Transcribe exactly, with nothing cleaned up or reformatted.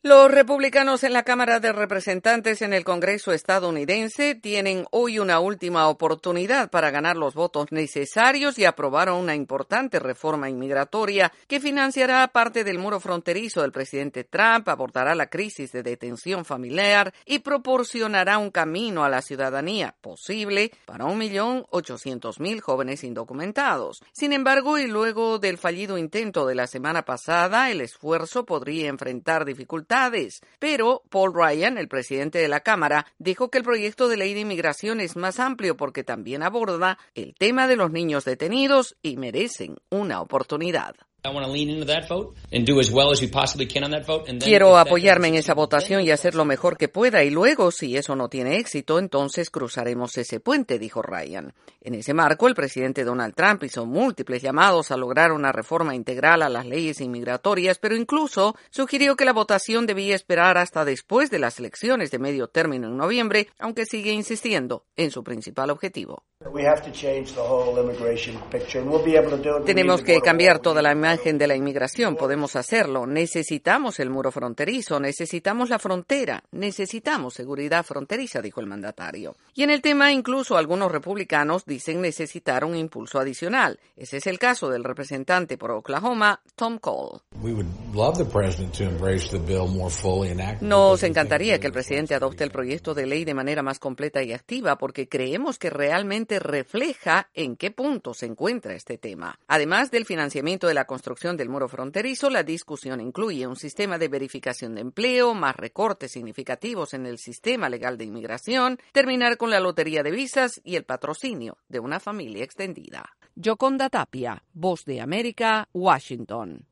Los republicanos en la Cámara de Representantes en el Congreso estadounidense tienen hoy una última oportunidad para ganar los votos necesarios y aprobar una importante reforma inmigratoria que financiará parte del muro fronterizo del presidente Trump, abordará la crisis de detención familiar y proporcionará un camino a la ciudadanía posible para un millón ochocientos mil jóvenes indocumentados. Sin embargo, y luego del fallido intento de la semana pasada, el esfuerzo podría enfrentar dificultades. Pero Paul Ryan, el presidente de la Cámara, dijo que el proyecto de ley de inmigración es más amplio porque también aborda el tema de los niños detenidos y merecen una oportunidad. Quiero apoyarme en esa votación y hacer lo mejor que pueda y luego, si eso no tiene éxito, entonces cruzaremos ese puente, dijo Ryan. En ese marco, el presidente Donald Trump hizo múltiples llamados a lograr una reforma integral a las leyes inmigratorias, pero incluso sugirió que la votación debía esperar hasta después de las elecciones de medio término en noviembre, aunque sigue insistiendo en su principal objetivo. Tenemos que cambiar toda la imagen de la inmigración, podemos hacerlo. Necesitamos el muro fronterizo, necesitamos la frontera, necesitamos seguridad fronteriza, dijo el mandatario. Y en el tema, incluso algunos republicanos dicen necesitar un impulso adicional. Ese es el caso del representante por Oklahoma, Tom Cole. Nos encantaría que el presidente adopte el proyecto de ley de manera más completa y activa porque creemos que realmente refleja en qué punto se encuentra este tema. Además del financiamiento de la construcción del muro fronterizo, la discusión incluye un sistema de verificación de empleo, más recortes significativos en el sistema legal de inmigración, terminar con la lotería de visas y el patrocinio de una familia extendida. Yoconda Tapia, Voz de América, Washington.